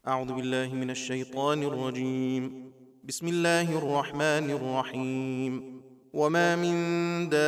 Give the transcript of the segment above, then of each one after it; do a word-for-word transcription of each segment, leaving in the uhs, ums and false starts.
أعوذ بالله من الشيطان الرجيم. بسم الله الرحمن الرحيم. وما من دابة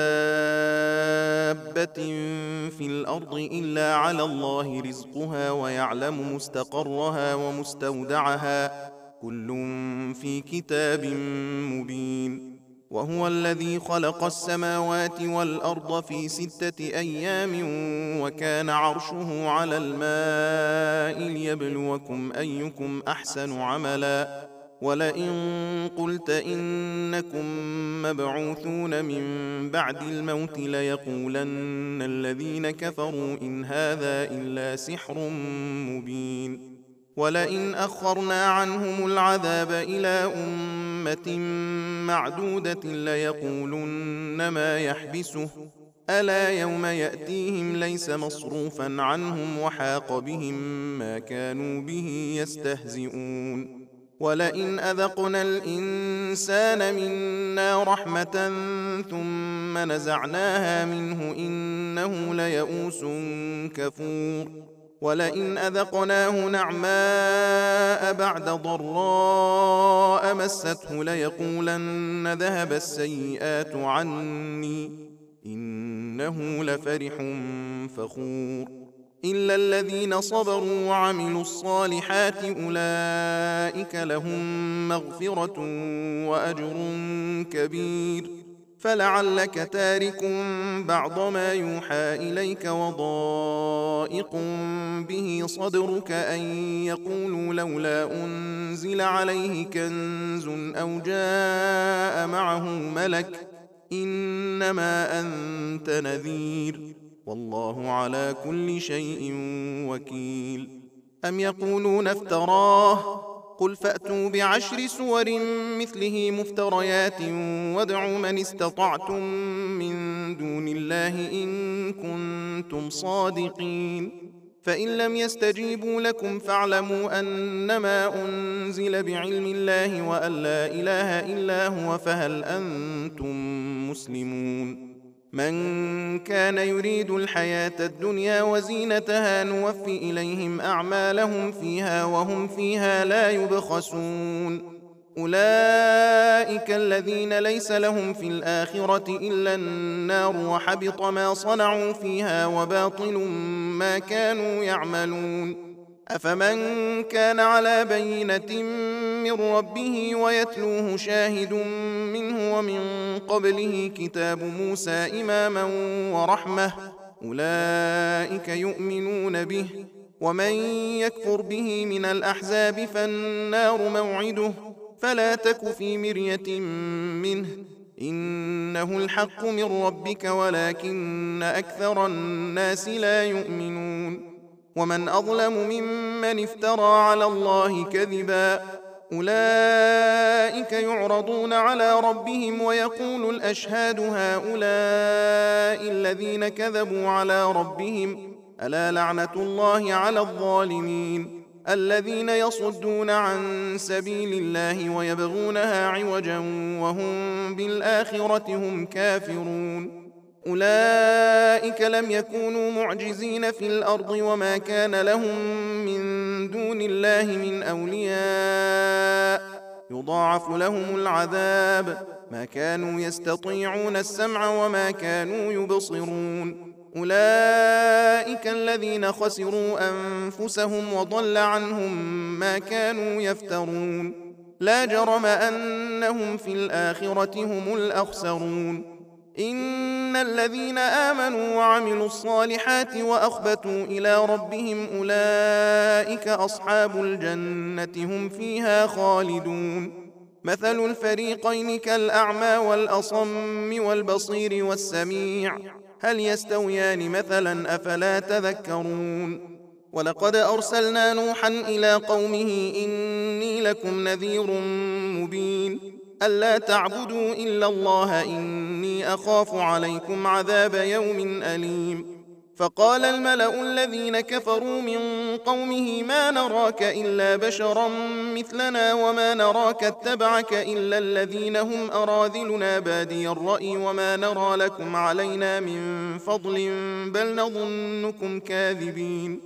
في الأرض إلا على الله رزقها ويعلم مستقرها ومستودعها كل في كتاب مبين. وهو الذي خلق السماوات والأرض في ستة أيام وكان عرشه على الماء ليبلوكم أيكم أحسن عملا ولئن قلت إنكم مبعوثون من بعد الموت ليقولن الذين كفروا إن هذا إلا سحر مبين. ولئن أخرنا عنهم العذاب إلى أمة معدودة ليقولن ما يحبسه ألا يوم يأتيهم ليس مصروفا عنهم وحاق بهم ما كانوا به يستهزئون. ولئن أذقنا الإنسان منا رحمة ثم نزعناها منه إنه ليئوس كفور. ولئن أذقناه نعماء بعد ضراء مسته ليقولن ذهب السيئات عني إنه لفرح فخور. إلا الذين صبروا وعملوا الصالحات أولئك لهم مغفرة وأجر كبير. فلعلك تارك بعض ما يوحى إليك وضائق به صدرك أن يقولوا لولا أنزل عليه كنز أو جاء معه ملك إنما أنت نذير والله على كل شيء وكيل. أم يقولون افتراه قل فأتوا بعشر سور مثله مفتريات وادعوا من استطعتم من دون الله إن كنتم صادقين. فإن لم يستجيبوا لكم فاعلموا أنما أنزل بعلم الله وأن لا إله إلا هو فهل أنتم مسلمون. من كان يريد الحياة الدنيا وزينتها نوفي إليهم أعمالهم فيها وهم فيها لا يبخسون. أولئك الذين ليس لهم في الآخرة إلا النار وحبط ما صنعوا فيها وباطل ما كانوا يعملون. أفمن كان على بينة من ربه ويتلوه شاهد منه ومن قبله كتاب موسى إماما ورحمة أولئك يؤمنون به. ومن يكفر به من الأحزاب فالنار موعده فلا تك في مرية منه إنه الحق من ربك ولكن أكثر الناس لا يؤمنون. ومن أظلم ممن افترى على الله كذبا أولئك يعرضون على ربهم ويقول الأشهاد هؤلاء الذين كذبوا على ربهم ألا لعنة الله على الظالمين الذين يصدون عن سبيل الله ويبغونها عوجا وهم بالآخرة هم كافرون. أولئك لم يكونوا معجزين في الأرض وما كان لهم من دون الله من أولياء يضاعف لهم العذاب ما كانوا يستطيعون السمع وما كانوا يبصرون. أولئك الذين خسروا أنفسهم وضل عنهم ما كانوا يفترون. لا جرم أنهم في الآخرة هم الأخسرون. إن الذين آمنوا وعملوا الصالحات وأخبتوا إلى ربهم أولئك أصحاب الجنة هم فيها خالدون. مثل الفريقين كالأعمى والأصم والبصير والسميع هل يستويان مثلا أفلا تذكرون. ولقد أرسلنا نوحا إلى قومه إني لكم نذير مبين ألا تعبدوا إلا الله إني أخاف عليكم عذاب يوم أليم. فقال الملأ الذين كفروا من قومه ما نراك إلا بشرا مثلنا وما نراك اتبعك إلا الذين هم أراذلنا بادي الرأي وما نرى لكم علينا من فضل بل نظنكم كاذبين.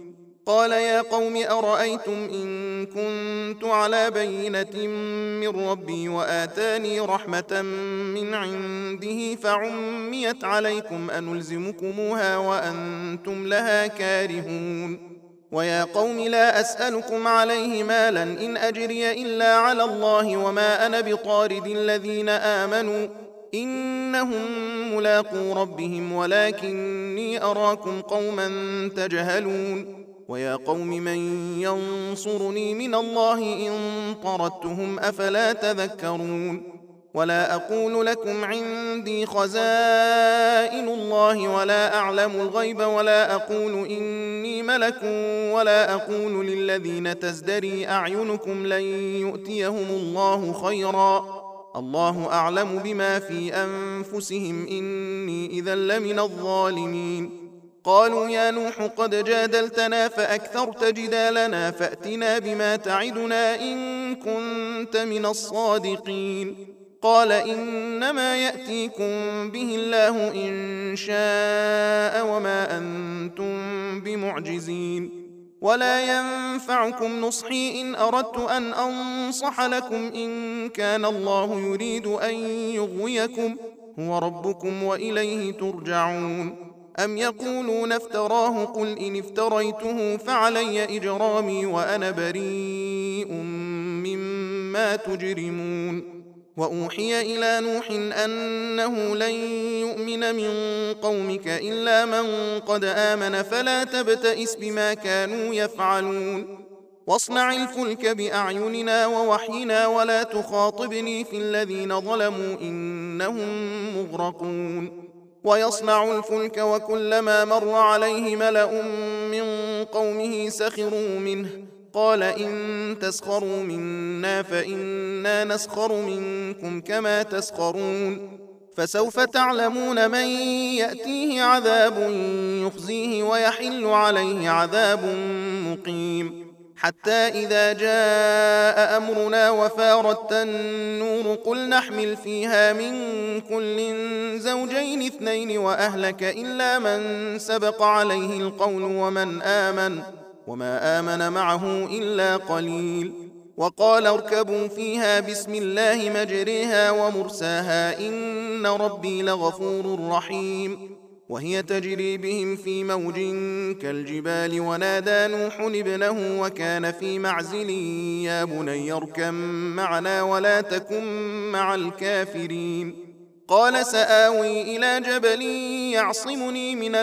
قال يا قوم أرأيتم إن كنت على بينة من ربي وآتاني رحمة من عنده فعميت عليكم أنلزمكموها وأنتم لها كارهون ويا قوم لا أسألكم عليه مالا إن أجري إلا على الله وما أنا بطارد الذين آمنوا إنهم ملاقو ربهم ولكني أراكم قوما تجهلون ويا قوم من ينصرني من الله إن طردتهم أفلا تذكرون ولا أقول لكم عندي خزائن الله ولا أعلم الغيب ولا أقول إني ملك ولا أقول للذين تزدري أعينكم لن يؤتيهم الله خيرا الله أعلم بما في أنفسهم إني إذا لمن الظالمين قالوا يا نوح قد جادلتنا فأكثرت جدالنا فأتنا بما تعدنا إن كنت من الصادقين قال إنما يأتيكم به الله إن شاء وما أنتم بمعجزين ولا ينفعكم نصحي إن أردت أن أنصح لكم إن كان الله يريد أن يغويكم هو ربكم وإليه ترجعون أم يقولون افتراه قل إن افتريته فعلي إجرامي وأنا بريء مما تجرمون وأوحي إلى نوح أنه لن يؤمن من قومك إلا من قد آمن فلا تبتئس بما كانوا يفعلون واصنع الفلك بأعيننا ووحينا ولا تخاطبني في الذين ظلموا إنهم مغرقون ويصنع الفلك وكلما مر عليه ملأ من قومه سخروا منه قال إن تسخروا منا فإنا نسخر منكم كما تسخرون فسوف تعلمون من يأتيه عذاب يخزيه ويحل عليه عذاب مقيم حتى إذا جاء أمرنا وفارت النور قل نحمل فيها من كل زوجين اثنين وأهلك إلا من سبق عليه القول ومن آمن وما آمن معه إلا قليل وقال اركبوا فيها بسم الله مجريها ومرساها إن ربي لغفور رحيم وهي تجري بهم في موج كالجبال ونادى نوح ابنه وكان في معزل يا بني اركب معنا ولا تكن مع الكافرين قال سآوي إلى جبل يعصمني من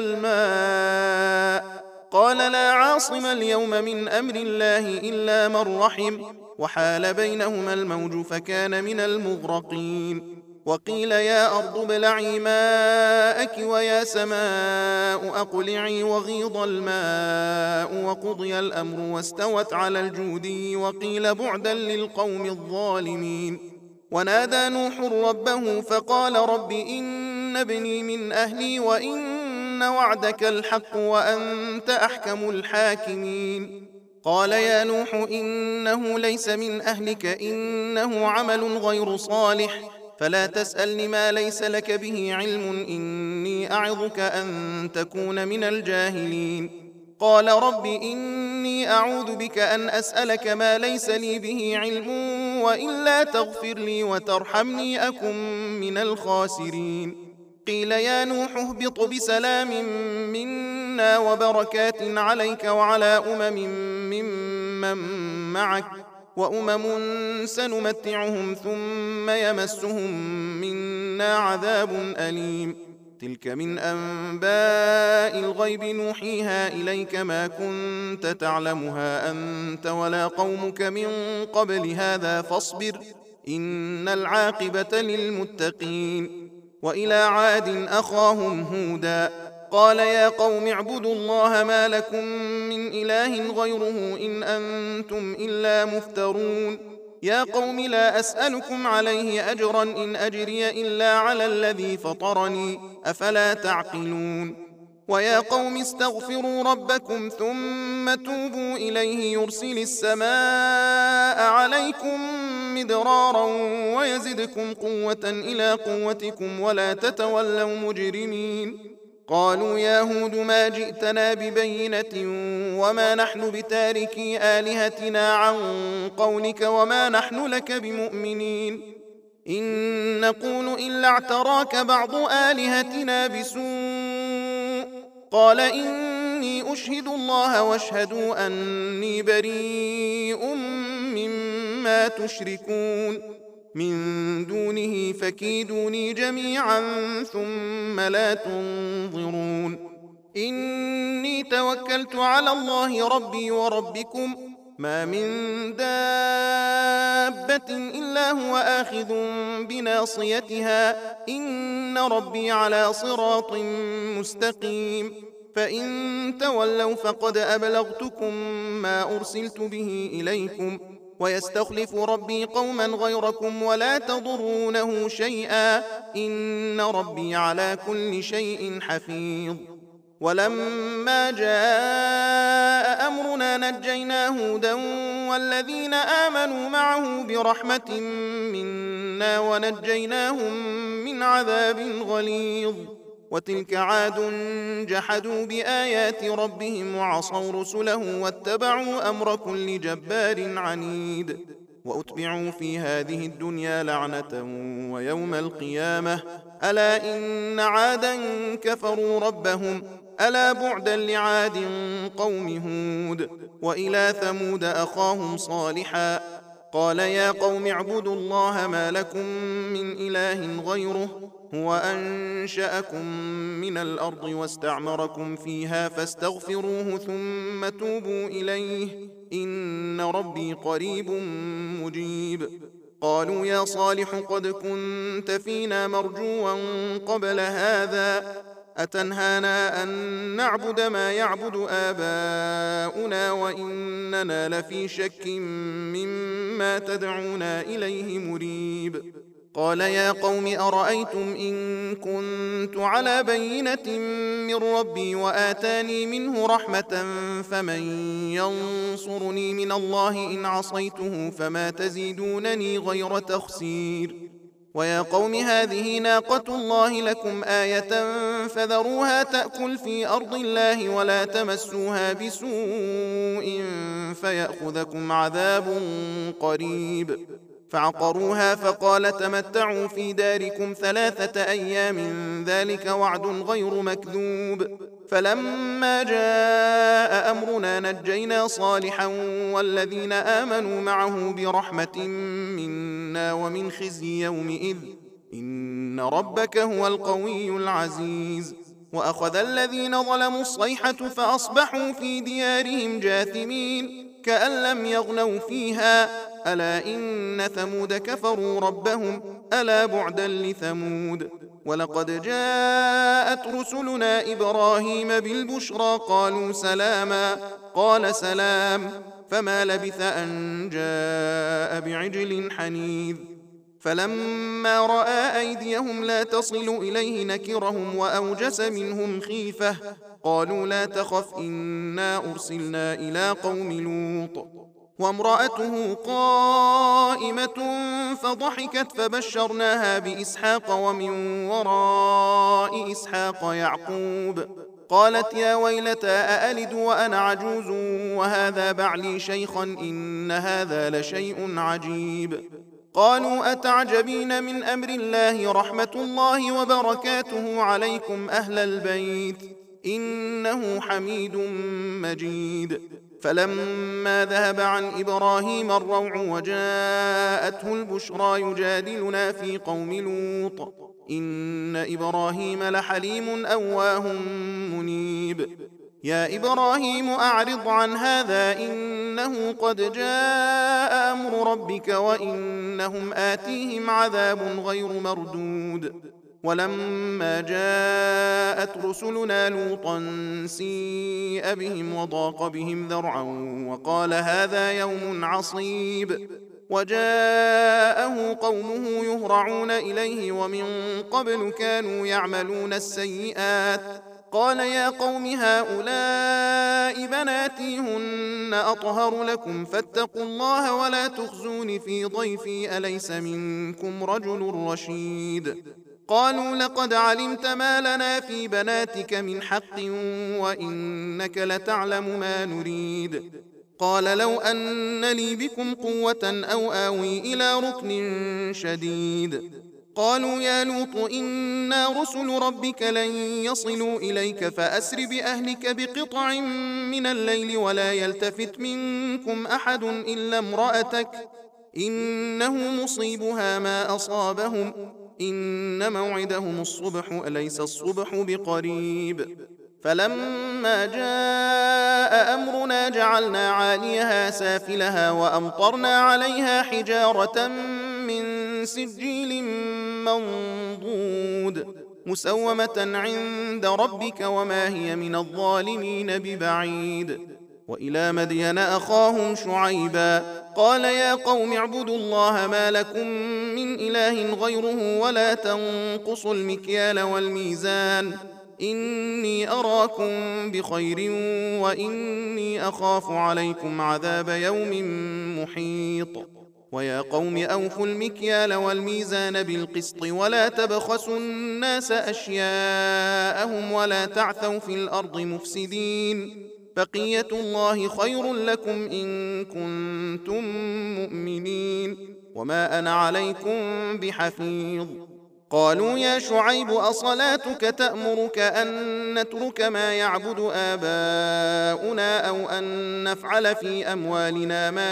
الماء قال لا عاصم اليوم من أمر الله إلا من رحم وحال بينهما الموج فكان من المغرقين وقيل يا أرض ابلعي ماءك ويا سماء أقلعي وغيض الماء وقضي الأمر واستوت على الجودي وقيل بعدا للقوم الظالمين ونادى نوح ربه فقال رب إن ابني من أهلي وإن وعدك الحق وأنت أحكم الحاكمين قال يا نوح إنه ليس من أهلك إنه عمل غير صالح فلا تسألني ما ليس لك به علم إني أعظك أن تكون من الجاهلين قال رب إني أعوذ بك أن أسألك ما ليس لي به علم وإلا تغفر لي وترحمني أكن من الخاسرين قيل يا نوح اهبط بسلام منا وبركات عليك وعلى أمم ممن معك وأمم سنمتعهم ثم يمسهم منا عذاب أليم تلك من أنباء الغيب نوحيها إليك ما كنت تعلمها أنت ولا قومك من قبل هذا فاصبر إن العاقبة للمتقين وإلى عاد أخاهم هودا قال يا قوم اعبدوا الله ما لكم من إله غيره إن أنتم إلا مفترون يا قوم لا أسألكم عليه أجرا إن أجري إلا على الذي فطرني أفلا تعقلون ويا قوم استغفروا ربكم ثم توبوا إليه يرسل السماء عليكم مدرارا ويزدكم قوة إلى قوتكم ولا تتولوا مجرمين قالوا يا هود ما جئتنا ببينة وما نحن بتاركي آلهتنا عن قولك وما نحن لك بمؤمنين إن نقول إلا اعتراك بعض آلهتنا بسوء قال إني أشهد الله واشهدوا أني بريء مما تشركون من دونه فكيدوني جميعا ثم لا تنظرون إني توكلت على الله ربي وربكم ما من دابة إلا هو آخذ بناصيتها إن ربي على صراط مستقيم فإن تولوا فقد أبلغتكم ما أرسلت به إليكم ويستخلف ربي قوما غيركم ولا تضرونه شيئا إن ربي على كل شيء حفيظ ولما جاء أمرنا نجينا هودا والذين آمنوا معه برحمة منا ونجيناهم من عذاب غليظ وتلك عاد جحدوا بآيات ربهم وعصوا رسله واتبعوا أمر كل جبار عنيد وأتبعوا في هذه الدنيا لعنة ويوم القيامة ألا إن عادا كفروا ربهم ألا بعدا لعاد قوم هود وإلى ثمود أخاهم صالحا قال يا قوم اعبدوا الله ما لكم من إله غيره هو أنشأكم من الأرض واستعمركم فيها فاستغفروه ثم توبوا إليه إن ربي قريب مجيب قالوا يا صالح قد كنت فينا مرجوا قبل هذا أتنهانا أن نعبد ما يعبد آباؤنا وإننا لفي شك مما تدعونا إليه مريب قال يا قوم أرأيتم إن كنت على بينة من ربي وآتاني منه رحمة فمن ينصرني من الله إن عصيته فما تزيدونني غير تخسير ويا قوم هذه ناقة الله لكم آية فذروها تأكل في أرض الله ولا تمسوها بسوء فيأخذكم عذاب قريب فعقروها فقال تمتعوا في داركم ثلاثة أيام ذلك وعد غير مكذوب فلما جاء أمرنا نجينا صالحا والذين آمنوا معه برحمة منا ومن خزي يومئذ إن ربك هو القوي العزيز وأخذ الذين ظلموا الصيحة فأصبحوا في ديارهم جاثمين كأن لم يغنوا فيها ألا إن ثمود كفروا ربهم ألا بعدا لثمود ولقد جاءت رسلنا إبراهيم بالبشرى قالوا سلاما قال سلام فما لبث أن جاء بعجل حنيذ فلما رأى أيديهم لا تصل إليه نكرهم وأوجس منهم خيفة قالوا لا تخف إنا أرسلنا إلى قوم لوط وامرأته قائمة فضحكت فبشرناها بإسحاق ومن وراء إسحاق يعقوب قالت يا ويلتى أألد وأنا عجوز وهذا بعلي شيخا إن هذا لشيء عجيب قالوا أتعجبين من أمر الله رحمة الله وبركاته عليكم أهل البيت إنه حميد مجيد فلما ذهب عن إبراهيم الروع وجاءته البشرى يجادلنا في قوم لوط إن إبراهيم لحليم أواه منيب يا إبراهيم أعرض عن هذا إنه قد جاء أمر ربك وإنهم آتيهم عذاب غير مردود ولما جاءت رسلنا لوطا سيء بهم وضاق بهم ذرعا وقال هذا يوم عصيب وجاءه قومه يهرعون إليه ومن قبل كانوا يعملون السيئات قال يا قوم هؤلاء بناتي هن أطهر لكم فاتقوا الله ولا تخزون في ضيفي أليس منكم رجل رشيد قالوا لقد علمت ما لنا في بناتك من حق وإنك لتعلم ما نريد. قال لو أن لي بكم قوة أو آوي إلى ركن شديد. قالوا يا لوط إنا رسل ربك لن يصلوا إليك فأسر بأهلك بقطع من الليل ولا يلتفت منكم أحد إلا امرأتك إنه مصيبها ما أصابهم إن موعدهم الصبح أليس الصبح بقريب. فلما جاء أمرنا جعلنا عاليها سافلها وأمطرنا عليها حجارة من سجيل منضود مسومة عند ربك وما هي من الظالمين ببعيد. وإلى مدين أخاهم شعيبا قال يا قوم اعبدوا الله ما لكم من إله غيره ولا تنقصوا المكيال والميزان إني أراكم بخير وإني أخاف عليكم عذاب يوم محيط. ويا قوم أوفوا المكيال والميزان بالقسط ولا تبخسوا الناس أشياءهم ولا تعثوا في الأرض مفسدين بقية الله خير لكم إن كنتم مؤمنين وما أنا عليكم بحفيظ. قالوا يا شعيب أصلاتك تأمرك أن نترك ما يعبد آباؤنا أو أن نفعل في أموالنا ما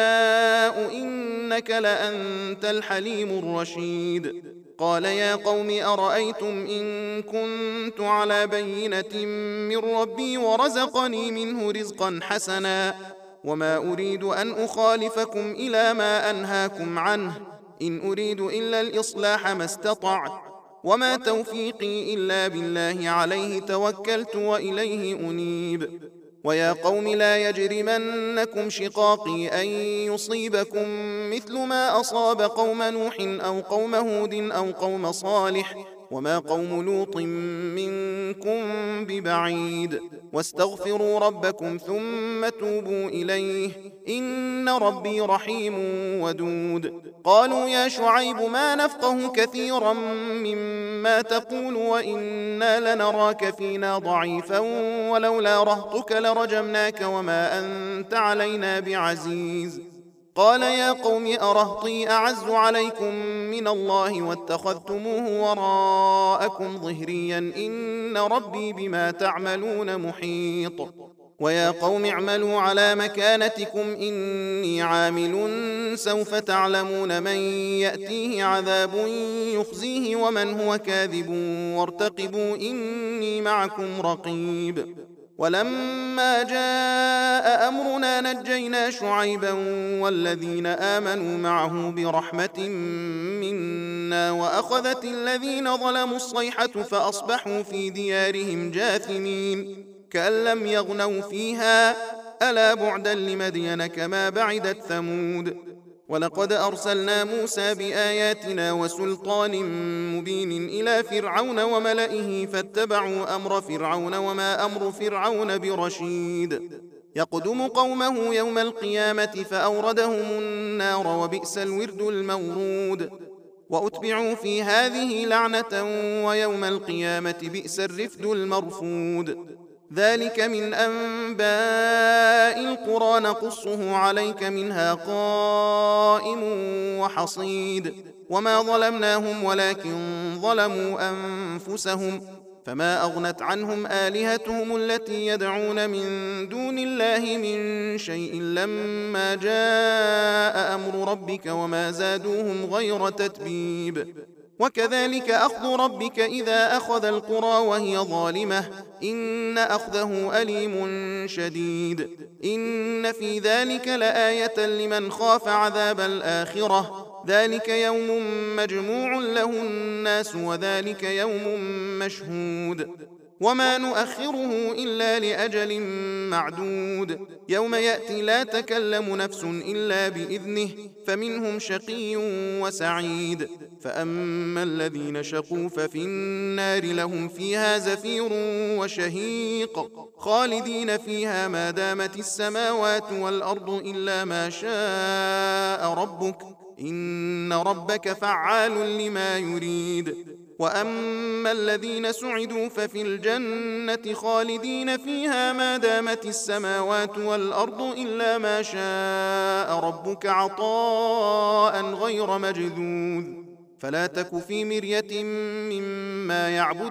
نشاء إنك لأنت الحليم الرشيد. قال يا قوم أرأيتم إن كنت على بينة من ربي ورزقني منه رزقا حسنا وما أريد أن أخالفكم إلى ما أنهاكم عنه إن أريد إلا الإصلاح ما استطعت وما توفيقي إلا بالله عليه توكلت وإليه أنيب. ويا قوم لا يجرمنكم شقاقي أن يصيبكم مثل ما أصاب قوم نوح أو قوم هود أو قوم صالح وما قوم لوط منكم ببعيد. واستغفروا ربكم ثم توبوا إليه إن ربي رحيم ودود. قالوا يا شعيب ما نفقه كثيرا مما تقول وإنا لنراك فينا ضعيفا ولولا رهطك لرجمناك وما أنت علينا بعزيز. قال يا قوم أرهطي أعز عليكم من الله واتخذتموه وراءكم ظهريا إن ربي بما تعملون محيط. ويا قوم اعملوا على مكانتكم إني عامل سوف تعلمون من يأتيه عذاب يخزيه ومن هو كاذب وارتقبوا إني معكم رقيب. ولما جاء أمرنا نجينا شعيبا والذين آمنوا معه برحمة منا وأخذت الذين ظلموا الصيحة فأصبحوا في ديارهم جاثمين كأن لم يغنوا فيها ألا بعدا لمدين كما بعدت ثمود. ولقد أرسلنا موسى بآياتنا وسلطان مبين إلى فرعون وملئه فاتبعوا أمر فرعون وما أمر فرعون برشيد. يقدم قومه يوم القيامة فأوردهم النار وبئس الورد المورود. وأتبعوا في هذه لعنة ويوم القيامة بئس الرفد المرفود. ذلك من أنباء القرى نقصه عليك منها قائم وحصيد. وما ظلمناهم ولكن ظلموا أنفسهم فما أغنت عنهم آلهتهم التي يدعون من دون الله من شيء لما جاء أمر ربك وما زادوهم غير تتبيب. وكذلك أخذ ربك إذا أخذ القرى وهي ظالمة إن أخذه أليم شديد. إن في ذلك لآية لمن خاف عذاب الآخرة ذلك يوم مجموع له الناس وذلك يوم مشهود. وما نؤخره إلا لأجل معدود يوم يأتي لا تكلم نفس إلا بإذنه فمنهم شقي وسعيد. فأما الذين شقوا ففي النار لهم فيها زفير وشهيق خالدين فيها ما دامت السماوات والأرض إلا ما شاء ربك إن ربك فعال لما يريد. وأما الذين سعدوا ففي الجنة خالدين فيها ما دامت السماوات والأرض إلا ما شاء ربك عطاء غير مجذوذ فلا تك في مرية مما يعبد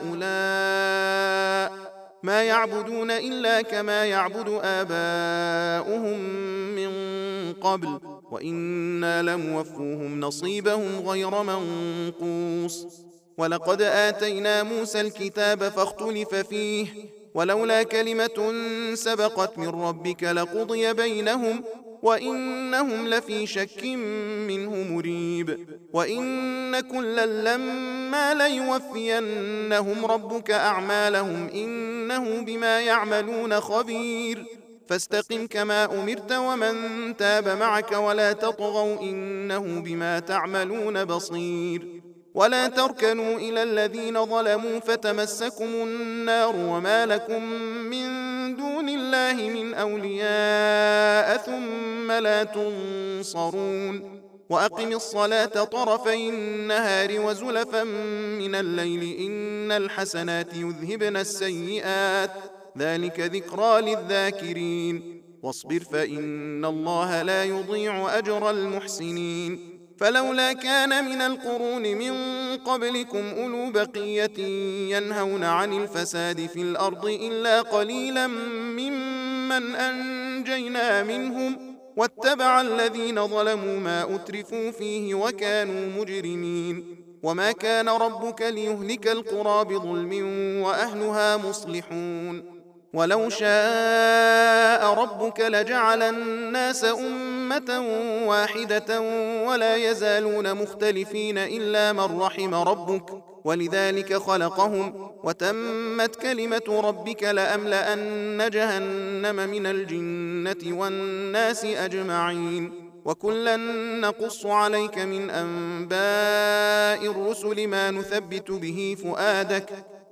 هؤلاء ما يعبدون إلا كما يعبد آباؤهم من قبل وإنا لموفوهم نصيبهم غير منقوص ولقد آتينا موسى الكتاب فاختلف فيه ولولا كلمة سبقت من ربك لقضي بينهم وإنهم لفي شك منه مريب وإن كلا لما ليوفينهم ربك أعمالهم إنه بما يعملون خبير فاستقم كما أمرت ومن تاب معك ولا تطغوا إنه بما تعملون بصير ولا تركنوا إلى الذين ظلموا فتمسكم النار وما لكم من دون الله من أولياء ثم لا تنصرون وأقم الصلاة طرفي النهار وزلفا من الليل إن الحسنات يذهبن السيئات ذلك ذكرى للذاكرين واصبر فإن الله لا يضيع أجر المحسنين فلولا كان من القرون من قبلكم أولو بقية ينهون عن الفساد في الأرض إلا قليلا ممن أنجينا منهم واتبع الذين ظلموا ما أترفوا فيه وكانوا مجرمين وما كان ربك ليهلك القرى بظلم وأهلها مصلحون ولو شاء ربك لجعل الناس أمة واحدة ولا يزالون مختلفين إلا من رحم ربك ولذلك خلقهم وتمت كلمة ربك لأملأن جهنم من الجنة والناس أجمعين وكلا نقص عليك من أنباء الرسل ما نثبت به فؤادك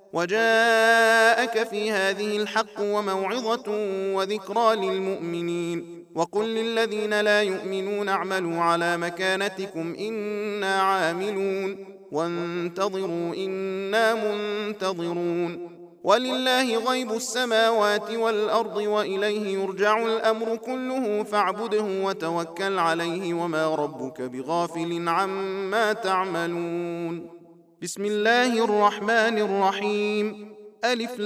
وجاءك في هذه الحق وموعظة وذكرى للمؤمنين وقل للذين لا يؤمنون اعملوا على مكانتكم إنا عاملون وانتظروا إنا منتظرون ولله غيب السماوات والأرض وإليه يرجع الأمر كله فاعبده وتوكل عليه وما ربك بغافل عما تعملون بسم الله الرحمن الرحيم ألف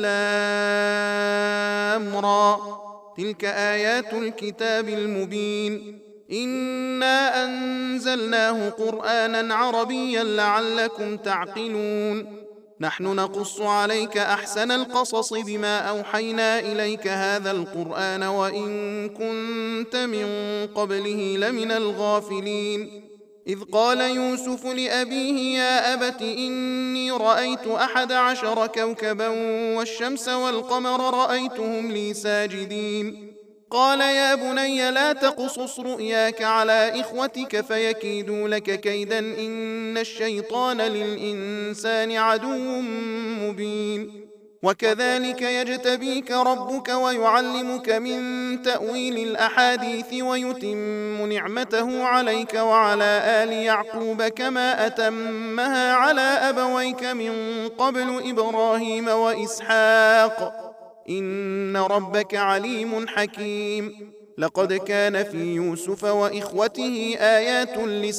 لام را تلك آيات الكتاب المبين إنا أنزلناه قرآنا عربيا لعلكم تعقلون نحن نقص عليك أحسن القصص بما أوحينا إليك هذا القرآن وإن كنت من قبله لمن الغافلين إذ قال يوسف لأبيه يا أبت إني رأيت أحد عشر كوكبا والشمس والقمر رأيتهم لي ساجدين قال يا بني لا تقصص رؤياك على إخوتك فيكيدوا لك كيدا إن الشيطان للإنسان عدو مبين وكذلك يجتبيك ربك ويعلمك من تأويل الأحاديث ويتم نعمته عليك وعلى آل يعقوب كما أتمها على أبويك من قبل إبراهيم وإسحاق إن ربك عليم حكيم لقد كان في يوسف وإخوته آيات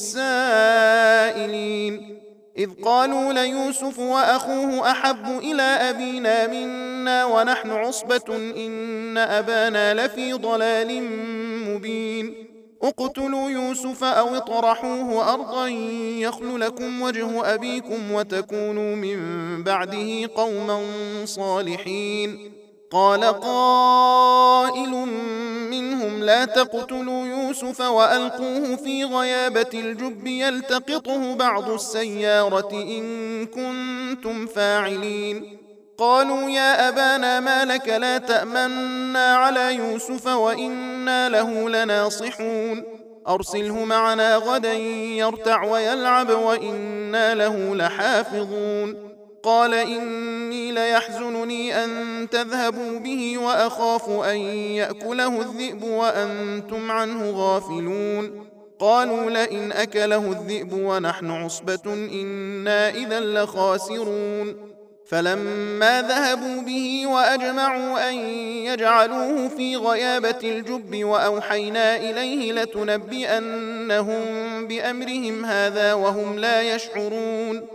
للسائلين إذ قالوا ليوسف وأخوه أحب إلى أبينا منا ونحن عصبة إن أبانا لفي ضلال مبين اقتلوا يوسف أو اطرحوه أرضا يخل لكم وجه أبيكم وتكونوا من بعده قوما صالحين قال قائل منهم لا تقتلوا يوسف وألقوه في غيابة الجب يلتقطه بعض السيارة إن كنتم فاعلين قالوا يا أبانا ما لك لا تأمنا على يوسف وإنا له لناصحون أرسله معنا غدا يرتع ويلعب وإنا له لحافظون قال إني ليحزنني أن تذهبوا به وأخاف أن يأكله الذئب وأنتم عنه غافلون قالوا لئن أكله الذئب ونحن عصبة إنا إذا لخاسرون فلما ذهبوا به وأجمعوا أن يجعلوه في غيابة الجب وأوحينا إليه لتنبئنهم بأمرهم هذا وهم لا يشعرون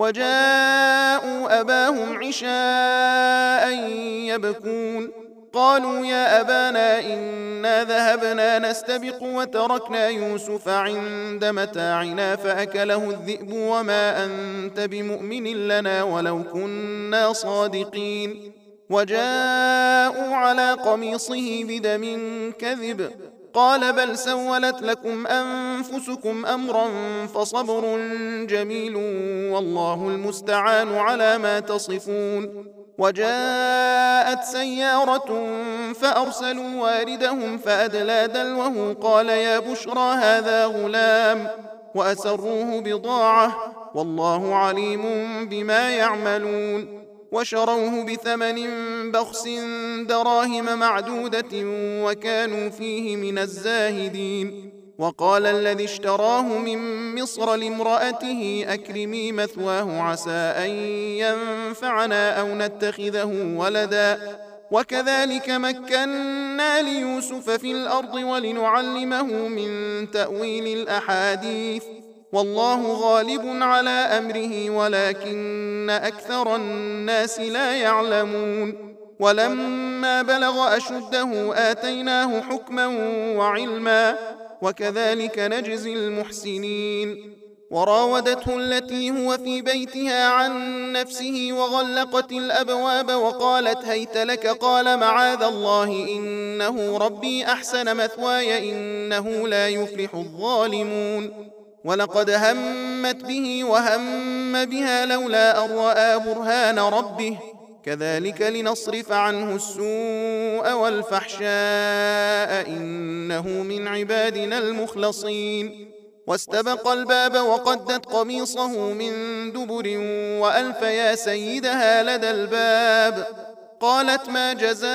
وجاءوا أباهم عشاء يبكون قالوا يا أبانا إنا ذهبنا نستبق وتركنا يوسف عند متاعنا فأكله الذئب وما أنت بمؤمن لنا ولو كنا صادقين وجاءوا على قميصه بدم كذب قال بل سولت لكم أنفسكم أمرا فصبر جميل والله المستعان على ما تصفون وجاءت سيارة فأرسلوا واردهم فأدلى دلوه قال يا بشرى هذا غلام وأسروه بضاعة والله عليم بما يعملون وشروه بثمن بخس دراهم معدودة وكانوا فيه من الزاهدين وقال الذي اشتراه من مصر لامرأته أكرمي مثواه عسى أن ينفعنا أو نتخذه ولدا وكذلك مكنا ليوسف في الأرض ولنعلمه من تأويل الأحاديث والله غالب على أمره ولكن أكثر الناس لا يعلمون ولما بلغ أشده آتيناه حكما وعلما وكذلك نجزي المحسنين وراودته التي هو في بيتها عن نفسه وغلقت الأبواب وقالت هيت لك قال معاذ الله إنه ربي أحسن مثواي إنه لا يفلح الظالمون ولقد همت به وهم بها لولا أن رأى برهان ربه كذلك لنصرف عنه السوء والفحشاء إنه من عبادنا المخلصين واستبق الباب وقدت قميصه من دبر وألف يا سيدها لدى الباب قالت ما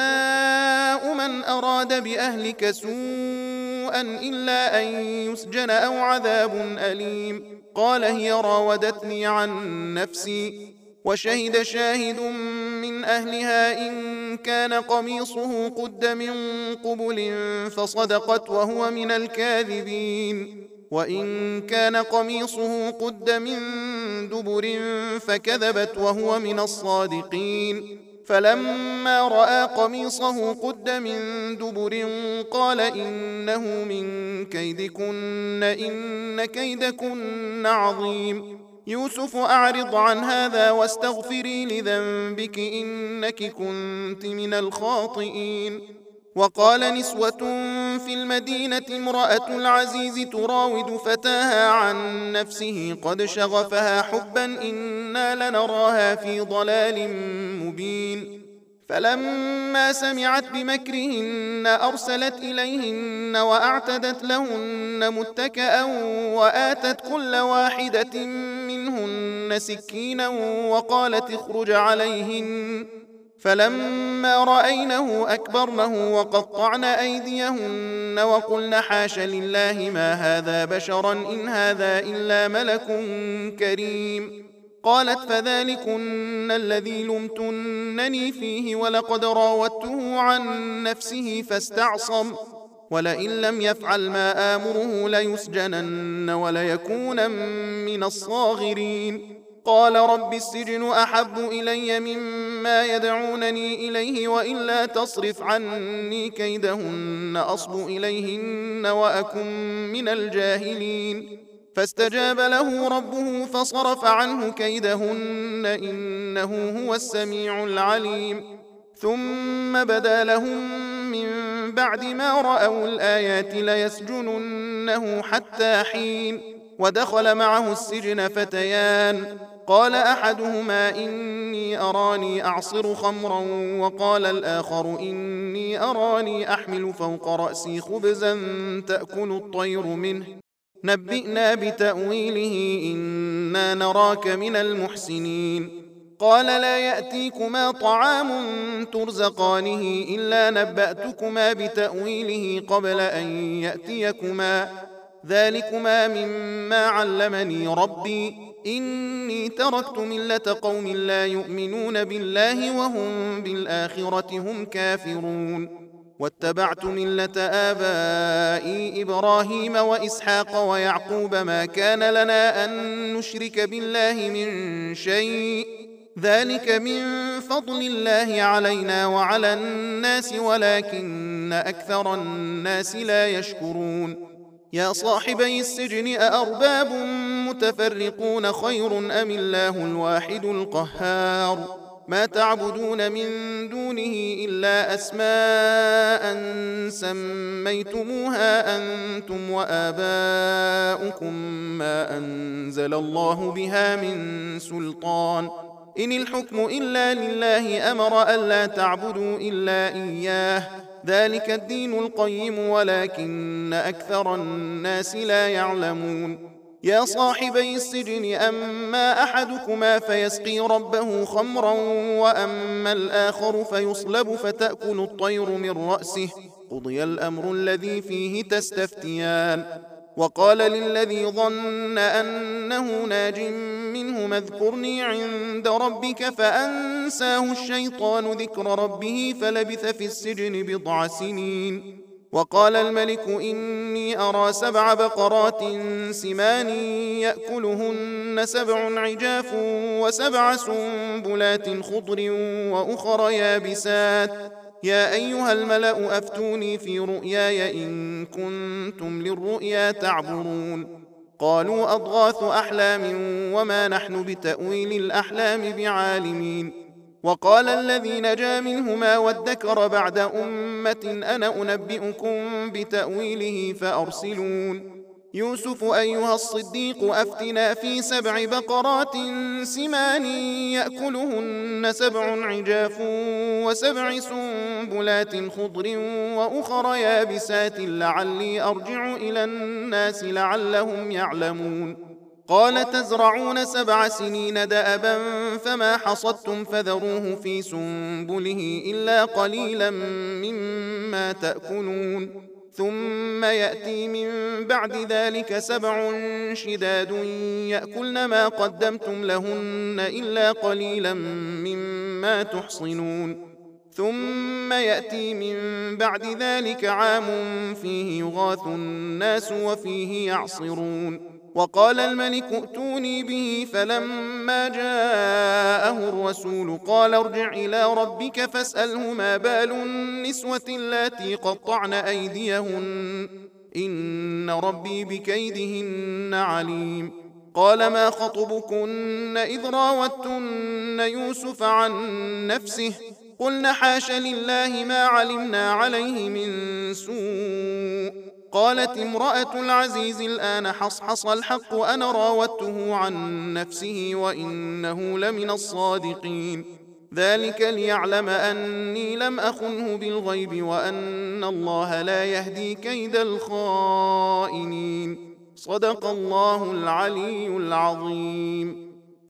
جزاء من أراد بأهلك سوءا إلا أن يسجن أو عذاب أليم قال هي راودتني عن نفسي وشهد شاهد من أهلها إن كان قميصه قد من قبل فصدقت وهو من الكاذبين وإن كان قميصه قد من دبر فكذبت وهو من الصادقين فلما رأى قميصه قد من دبر قال إنه من كيدكن إن كيدكن عظيم يوسف أعرض عن هذا واستغفري لذنبك إنك كنت من الخاطئين وقال نسوة في المدينة امرأة العزيز تراود فتاها عن نفسه قد شغفها حبا إنا لنراها في ضلال مبين فلما سمعت بمكرهن أرسلت إليهن وأعتدت لهن متكأ وآتت كل واحدة منهن سكينا وقالت اخرج عليهن فلما رأينه أكبرنه وقطعن أيديهن وقلن حاش لله ما هذا بشرا إن هذا إلا ملك كريم قالت فذلكن الذي لمتنني فيه ولقد راودته عن نفسه فاستعصم ولئن لم يفعل ما آمره ليسجنن وليكون من الصاغرين قال رب السجن أحب إلي مما يدعونني إليه وإلا تصرف عني كيدهن أصب إليهن وأكن من الجاهلين فاستجاب له ربه فصرف عنه كيدهن إنه هو السميع العليم ثم بدا لهم من بعد ما رأوا الآيات ليسجننه حتى حين ودخل معه السجن فتيان قال أحدهما إني أراني أعصر خمرا وقال الآخر إني أراني أحمل فوق رأسي خبزا تأكل الطير منه نبئنا بتأويله إنا نراك من المحسنين قال لا يأتيكما طعام ترزقانه إلا نبأتكما بتأويله قبل أن يأتيكما ذلكما مما علمني ربي إني تركت ملة قوم لا يؤمنون بالله وهم بالآخرة هم كافرون واتبعت ملة آبائي إبراهيم وإسحاق ويعقوب ما كان لنا أن نشرك بالله من شيء ذلك من فضل الله علينا وعلى الناس ولكن أكثر الناس لا يشكرون يا صاحبي السجن أأرباب متفرقون خير أم الله الواحد القهار ما تعبدون من دونه إلا أسماء سميتموها أنتم وآباؤكم ما أنزل الله بها من سلطان إن الحكم إلا لله أمر ألا تعبدوا إلا إياه ذلك الدين القيم ولكن أكثر الناس لا يعلمون يا صاحبي السجن أما أحدكما فيسقي ربه خمرا وأما الآخر فيصلب فتأكل الطير من رأسه قضي الأمر الذي فيه تستفتيان وقال للذي ظن أنه ناج منه اذكرني عند ربك فأنساه الشيطان ذكر ربه فلبث في السجن بضع سنين وقال الملك إني أرى سبع بقرات سمان يأكلهن سبع عجاف وسبع سنبلات خضر وأخر يابسات يا أيها الملأ أفتوني في رؤياي إن كنتم للرؤيا تعبرون قالوا أضغاث أحلام وما نحن بتأويل الأحلام بعالمين وقال الذي نجا منهما وادكر بعد أمة أنا أنبئكم بتأويله فأرسلون يوسف أيها الصديق أفتنا في سبع بقرات سمان يأكلهن سبع عجاف وسبع سنبلات خضر وأخر يابسات لعلي أرجع إلى الناس لعلهم يعلمون قال تزرعون سبع سنين دأبا فما حصدتم فذروه في سنبله إلا قليلا مما تأكلون ثم يأتي من بعد ذلك سبع شداد يأكلن ما قدمتم لهن إلا قليلا مما تحصنون ثم يأتي من بعد ذلك عام فيه يغاث الناس وفيه يعصرون وقال الملك ائتوني به فلما جاءه الرسول قال ارجع إلى ربك فاسأله ما بال النسوة اللاتي قطعن أيديهن إن ربي بكيدهن عليم قال ما خطبكن إذ راوتن يوسف عن نفسه قلن حاش لله ما علمنا عليه من سوء قالت امرأة العزيز الآن حصحص الحق أنا راودته عن نفسه وإنه لمن الصادقين ذلك ليعلم أني لم أخنه بالغيب وأن الله لا يهدي كيد الخائنين صدق الله العلي العظيم.